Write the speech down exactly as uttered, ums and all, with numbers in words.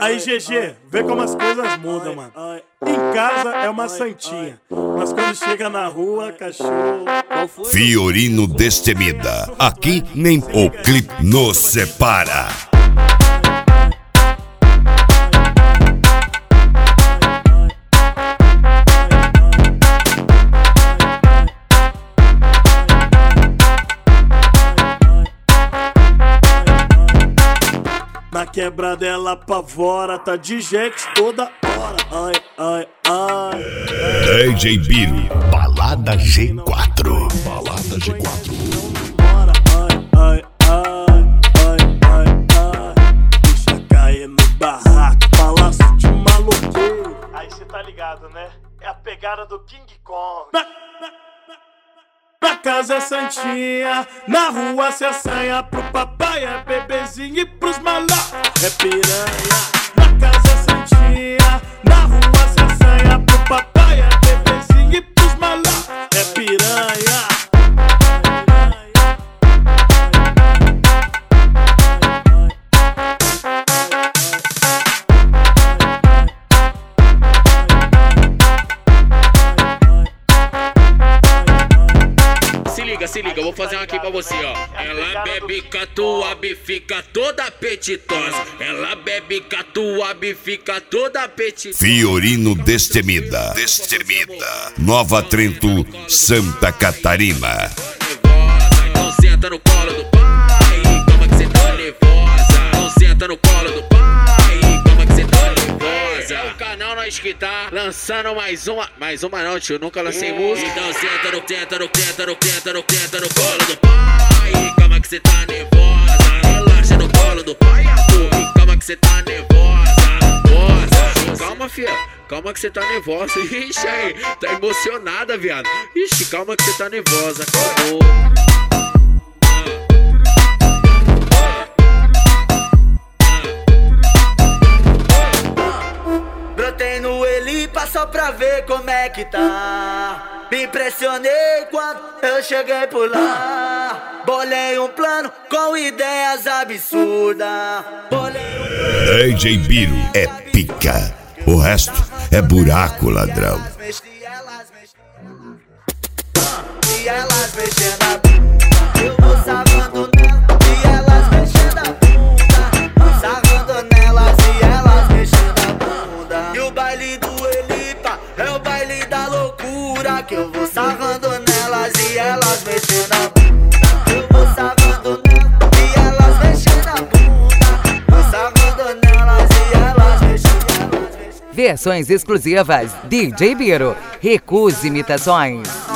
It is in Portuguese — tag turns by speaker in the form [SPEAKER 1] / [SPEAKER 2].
[SPEAKER 1] Aí, G G, vê como as coisas mudam, mano. Em casa é uma santinha, mas quando chega na rua, cachorro...
[SPEAKER 2] Fiorino Destemida, aqui nem o clipe nos separa.
[SPEAKER 1] Na quebrada ela apavora, tá de jet toda hora. Ai, ai, ai.
[SPEAKER 2] D J Biro, Balada G quatro. Balada G quatro.
[SPEAKER 1] Ai, ai, ai, ai, ai, ai. Deixa cair no barraco, palácio de maluco. Aí cê tá ligado, né? É a pegada do King Kong. Na, na, na, na casa é santinha, na rua cê assanha. Pro papai é bebezinho e pros malá é piranha. Na casa é santinha, na rua cê assanha. Pro papai é bebezinho e pros malá é piranha.
[SPEAKER 3] Se liga, se liga, eu vou fazer uma aqui pra você, ó. Ela bebe catuaba e fica toda apetitosa. Ela bebe catuaba e fica toda apetitosa.
[SPEAKER 2] Fiorino Destemida. Destemida. Nova Trento, Santa Catarina.
[SPEAKER 3] Então senta no colo do pai, calma que cê tá nervosa. Então senta no colo do pai, calma que cê tá nervosa. O canal nós que tá lançando mais uma. Mais uma não, tio, nunca lancei música. Então senta no, senta no, senta no, senta no, senta no colo do pai, calma que cê tá nervosa. Relaxa no colo do pai, amor, calma que cê tá nervosa. Nervosa. Calma, fia, calma que cê tá nervosa. Ixi, aí, tá emocionada, viado. Ixi, calma que cê tá nervosa. Acabou.
[SPEAKER 4] Brotei no Elipa só pra ver como é que tá. Me impressionei quando eu cheguei por lá. Bolei um plano com ideias absurdas. Bolei um...
[SPEAKER 2] D J Biro é pica, o resto é buraco, ladrão.
[SPEAKER 4] E elas mexendo a bunda, eu vou sarrando nela. E elas mexendo a bunda, sarrando nelas. E elas mexendo a bunda. E o baile do Elipa é o baile da loucura, que eu vou sarrando nelas e elas mexendo a bunda. Eu vou sarrando nelas e elas mexendo a bunda. Vou sarrando nelas e elas mexendo.
[SPEAKER 5] Versões exclusivas D J Biro. Recuse imitações.